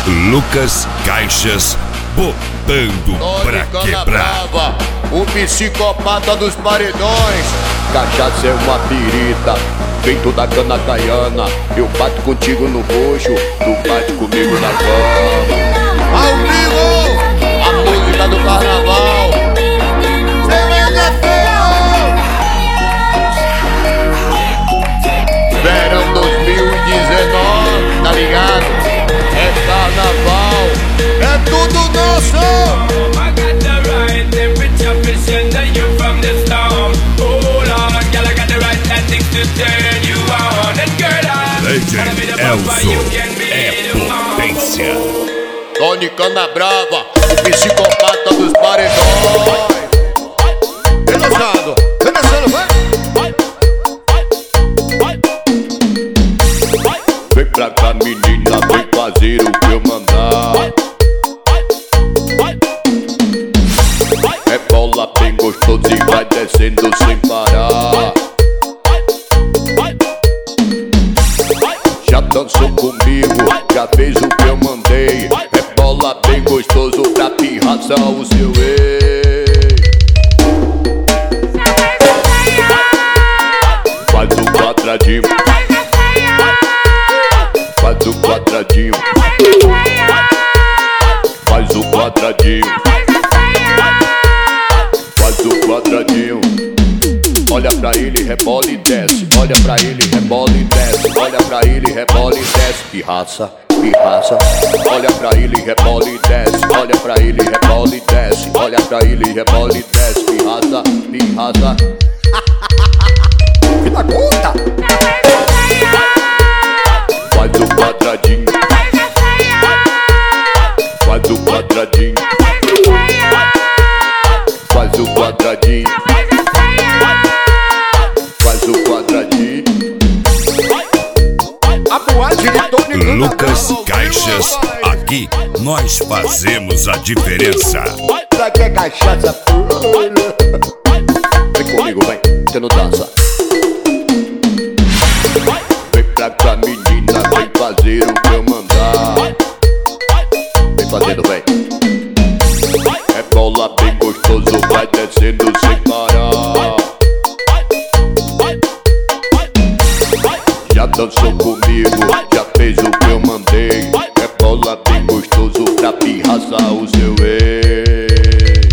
Lucas Caixas, botando pra quebrar. Brava, o psicopata dos paredões. Cachaça é uma pirita, feito da cana caiana. Eu bato contigo no roxo, tu bate comigo na cama. Ao vivo, a música do carnaval. Cerveja feia. Verão 2019, tá ligado? É carnaval, é tudo nosso. Legend Elzo é potência. Tony Cana Brava, o psicopata dos paredões. Relançado, vai. Vem pra cá, menina, vem fazer o que eu mandar. É bola bem gostoso e vai descendo sem parar. Já dançou comigo, já fez o que eu mandei. É bola bem gostoso pra pirraçar o seu ex. Faz o quadradinho, faz o quadradinho, faz o quadradinho, faz o quadradinho. Olha pra ele, rebola e desce. Olha pra ele, rebola e desce. Olha pra ele, rebola e desce. Pirraça, pirraça. Olha pra ele, rebola e desce. Olha pra ele, rebola e desce. Olha pra ele, rebola e desce. Pirraça, pirraça. Que da conta! Faz o quadradinho, faz o quadradinho, faz o quadradinho, faz o quadradinho. A boate de Tony Cana Lucas Brava, Caixas, aqui nós fazemos a diferença. Pra que cachaça? Vem comigo, vem, você não dança. Vem pra cá, menina, vem fazer o que eu mandar. Vem fazendo, vem. É bola bem gostoso, vai descendo sem parar. Já dançou comigo, já fez o que eu mandei. É bola bem gostoso pra pirraçar o seu ex.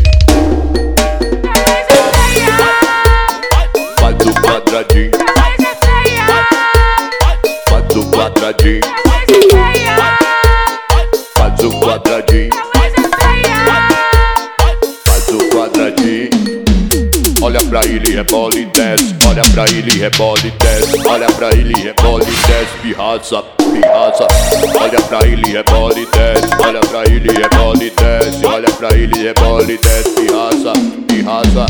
Faz o quadradinho, faz o quadradinho, faz o quadradinho, faz o quadradinho. Olha pra ele, rebola e desce. Olha pra ele, rebola e desce. Olha pra ele, rebola e desce. Pirraça, pirraça. Olha pra ele, rebola e desce. Olha pra ele, rebola e desce. Olha pra ele, rebola e desce. Pirraça, pirraça.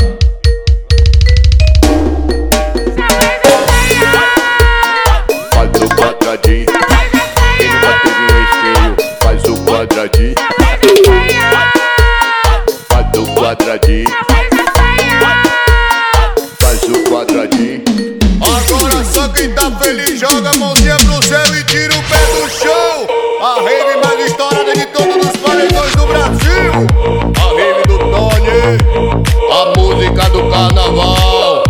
Faz o quadradinho. Quem nunca teve um espelho, faz o quadradinho. Faz o quadradinho, faz o quadradinho. Agora só quem tá feliz joga a mãozinha pro céu e tira o pé do chão. A rave mais estourada de todos os paredões do Brasil. A rave do Tony, a música do carnaval.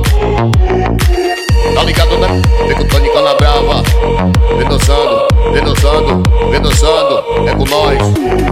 Tá ligado, né? Vem com o Tony Cana Brava. Vem dançando, vem dançando, vem dançando. É com nós.